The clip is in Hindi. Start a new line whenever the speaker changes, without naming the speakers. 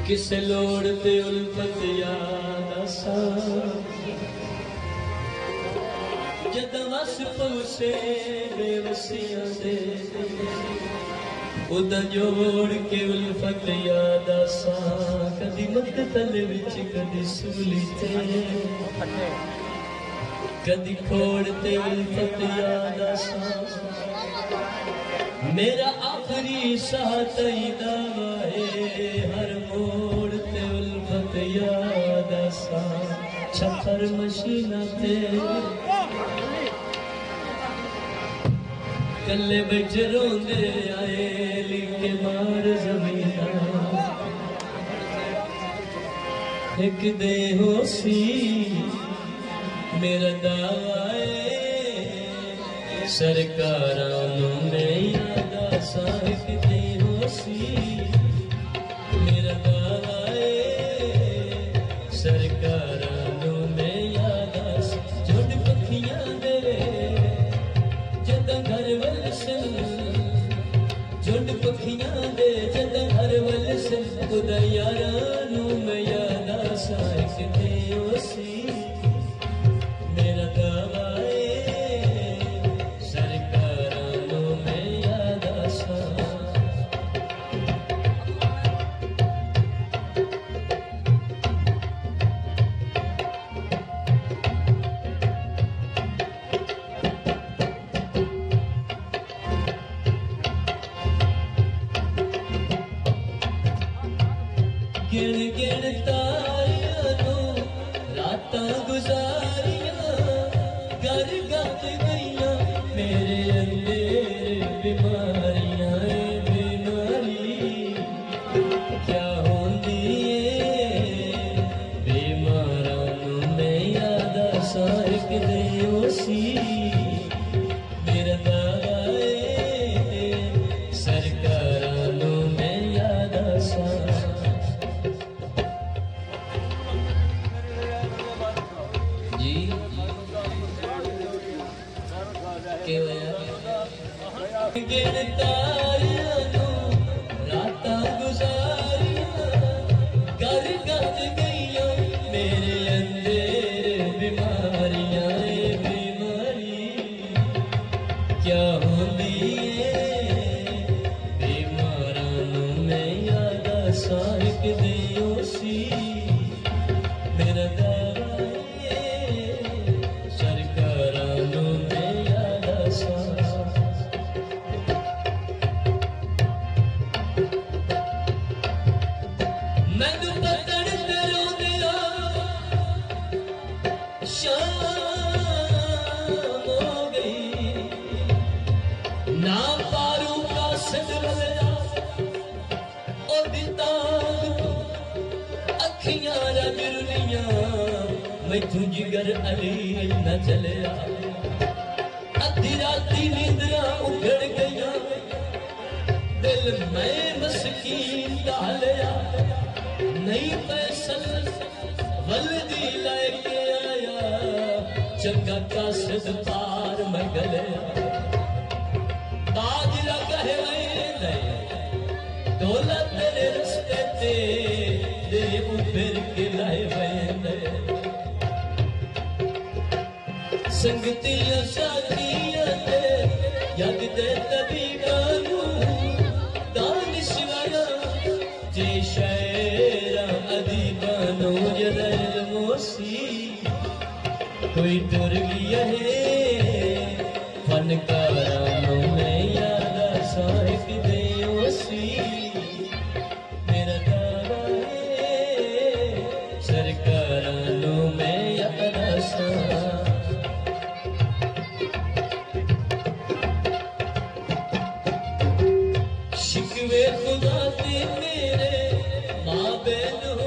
किस लोड़ ते उल्फत याद आसा जद वस पहुसे बेवसियां दे उदा जोड़ के उल्फत याद आसा कदी मकतल विच कदी सूली ते कदी खोड़ ते उल्फत याद आसा मेरा आखिरी साह तई दावा हर मोड़ ते उल्फत याद आसा छप्पर मशीना ते कल्ले बिच रोंदे आए लिखे मार जमीना एक दे होसी मेरा दावा सरकारां नूं मैं याद आसा एक दे होसी मेरा दावा सरकारां नूं मैं याद आसा झुंड पखियां दे जद घर वल सन झुंड पखियां दे जद घर वल सन खुदा यारां नूं मैं याद आसा एक दे होसी मेरा दावा गिण गिण तारियां नूं रातां गुजारियां घर गत गईयां मेरे अंदर बीमारियां बीमारी क्या होंदी बीमारां नूं मैं याद आसा एक दे होसी मेरा दावा सरकारां नूं मैं याद आसा गिण तारियां नूं रातां गुजारियां घर गत गईयां मेरे अंदर बीमारियां बीमारी क्या होंदी बीमारां नूं मैं याद आसा एक दे होसी मेरा दावा सरकारां नूं मैं याद आसा मैनू बदन ते रोंदिया शाम हो गई ना पारू का सद वलया ओदी ताक तू अखियां रज रुलियां मैथू जिगर अली न चलिया अद्धी राती नींदरा उखड़ गईयां दिल मैं मस्कीन डालिया नहीं फैसल वल्दी लेके आया चंगा कासद पार मैं गलिया बाजरा कहे दे दौलत तेरे रस्ते ते दे उफिर के लाए वेंदे संगतियां साथियां ते यग दे तबीबां नूं दानिशवरा जे अदीबानो जलल मोसी कोई डर गया है फनकारां नूं मैं याद आसा एक दे होसी मेरा दावा सरकारां नूं मैं याद आसा शिकवे खुदा ते मेरे मां बहन